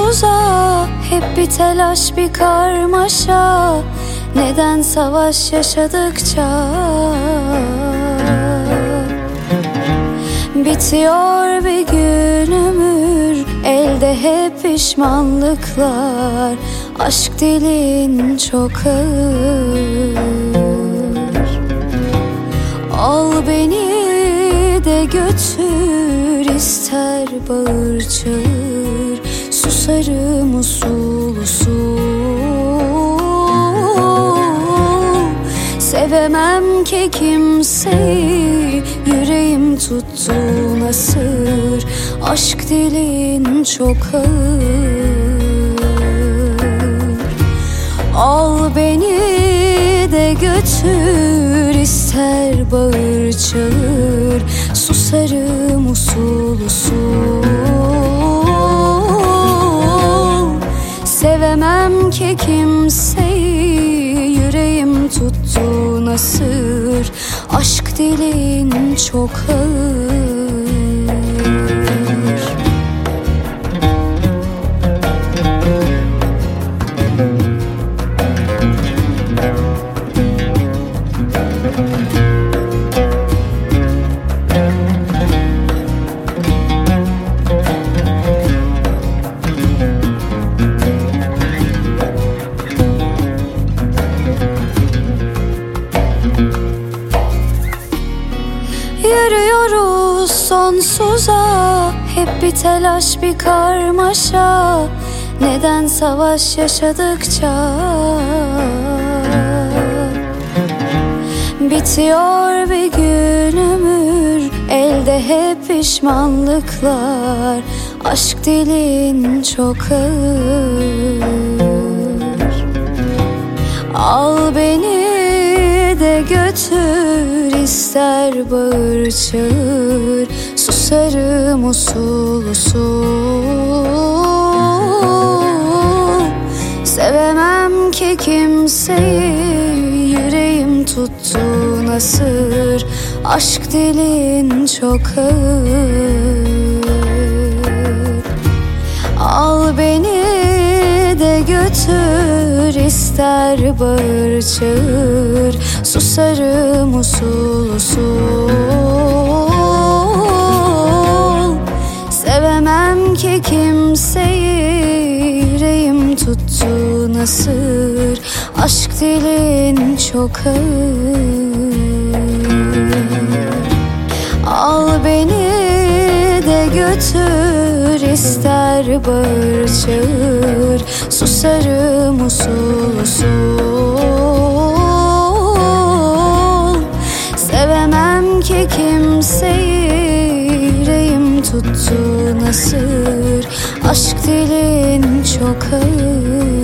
sonsuza. Hep bir telaş, bir karmaşa. Neden savaş yaşadıkça bitiyor bir gün ömür. Elde hep pişmanlıklar. Aşk dilin çok ağır. Al beni de götür, ister bağır çağır. Susarım usul usul. Sevemem ki kimseyi, yüreğim tuttuğuna sır. Aşk dilin çok ağır. Al beni de götür, ister bağır çağır. Susarım usul usul. Sevemem ki kimseyi, yüreğim tuttuğuna sır. Aşk dilin çok ağır. Yürüyoruz sonsuza. Hep bir telaş, bir karmaşa. Neden savaş yaşadıkça bitiyor bir gün ömür. Elde hep pişmanlıklar. Aşk dilin çok ağır. Al beni de götür, ister bağır çağır. Susarım usul usul. Sevemem ki kimseyi, yüreğim tuttuğuna sır. Aşk dilin çok ağır. Al beni de götür, ister bağır çağır. Susarım usul usul. Sevemem ki kimseyi, yüreğim tuttuğuna sır. Aşk dilin çok ağır. Al beni de götür, ister bağır çağır. Susarım usul usul. Sevemem ki kimseyi, yüreğim tuttuğuna sır. Aşk dilin çok ağır.